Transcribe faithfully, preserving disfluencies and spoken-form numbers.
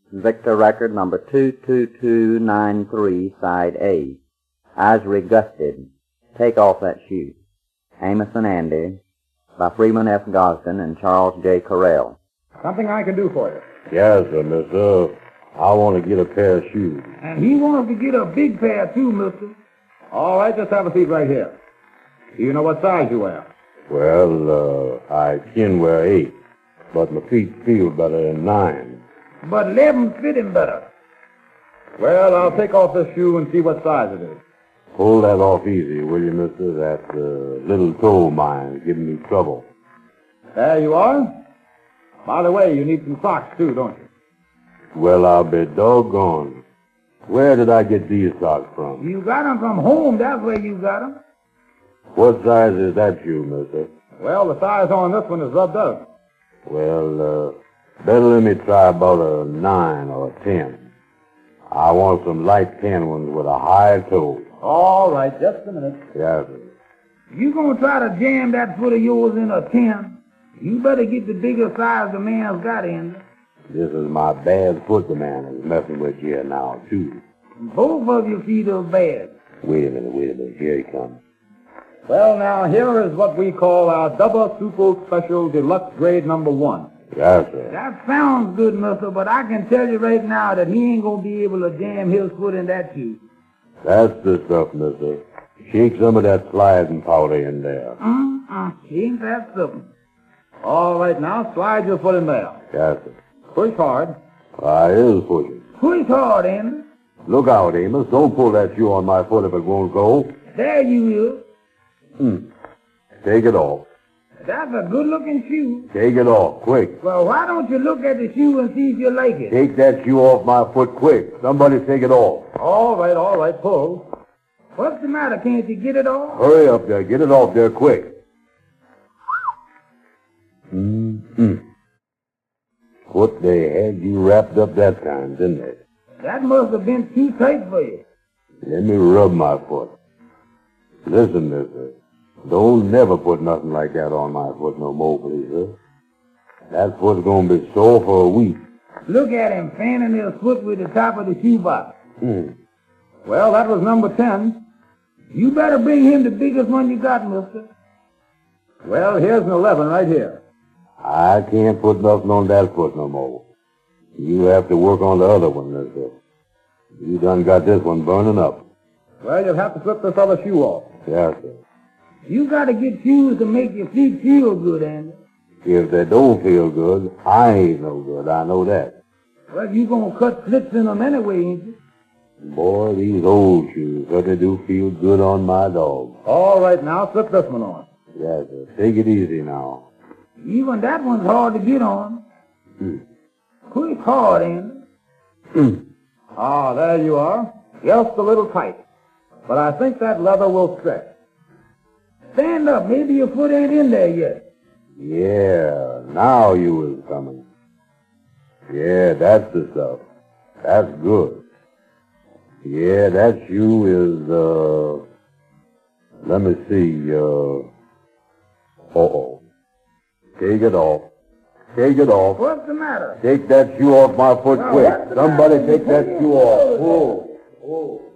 Victor record number two two two nine three, side A. As requested, take off that shoe. Amos and Andy, by Freeman F. Gosden and Charles J. Correll. Something I can do for you. Yes, sir, mister. I want to get a pair of shoes. And he wants to get a big pair, too, mister. All right, just have a seat right here. Do you know what size you wear? Well, uh, I can wear eight, but my feet feel better than nine. But eleven fit him better. Well, I'll take off this shoe and see what size it is. Hold that off easy, will you, mister? That uh, little toe of mine is giving me trouble. There you are. By the way, you need some socks, too, don't you? Well, I'll be doggone. Where did I get these socks from? You got 'em from home, that's where you got 'em. What size is that shoe, mister? Well, the size on this one is rubbed up. Well, uh, better let me try about a nine or a ten. I want some light ten ones with a high toe. All right, just a minute. Yes, sir. You gonna try to jam that foot of yours in a ten? You better get the bigger size the man's got in. This is my bad foot the man is messing with here now, too. Both of your feet are bad. Wait a minute, wait a minute. Here he comes. Well, now, here is what we call our double super special deluxe grade number one. Yes, sir. That sounds good, mister, but I can tell you right now that he ain't gonna be able to jam his foot in that shoe. That's the stuff, mister. Shake some of that sliding powder in there. Uh-uh. Ain't that something? All right, now, slide your foot in there. Yes, sir. Push hard. I is pushing. Push hard, Andy. Look out, Amos. Don't pull that shoe on my foot if it won't go. There you is. Hmm. Take it off. That's a good-looking shoe. Take it off, quick. Well, why don't you look at the shoe and see if you like it? Take that shoe off my foot, quick. Somebody take it off. All right, all right, pull. What's the matter? Can't you get it off? Hurry up there. Get it off there, quick. Mm-hmm. What they had you wrapped up that time, didn't they? That must have been too tight for you. Let me rub my foot. Listen, mister. Don't never put nothing like that on my foot no more, please, sir. That foot's gonna be sore for a week. Look at him fanning his foot with the top of the shoebox. Hmm. Well, that was number ten. You better bring him the biggest one you got, mister. Well, here's an eleven right here. I can't put nothing on that foot no more. You have to work on the other one, mister. You done got this one burning up. Well, you'll have to slip this other shoe off. Yes, sir. You got to get shoes to make your feet feel good, Andy. If they don't feel good, I ain't no good. I know that. Well, you gonna cut slits in them anyway, ain't you? Boy, these old shoes, but they do feel good on my dog. All right, now, slip this one on. Yes, sir. Take it easy now. Even that one's hard to get on. Hmm. Push hard, Andy. Hmm. Ah, there you are. Just a little tight. But I think that leather will stretch. Stand up. Maybe your foot ain't in there yet. Yeah, now you is coming. Yeah, that's the stuff. That's good. Yeah, that shoe is, uh, let me see, uh, uh-oh. Take it off. Take it off. What's the matter? Take that shoe off my foot Well, quick. what's the Somebody matter? take that shoe off. Whoa. Whoa.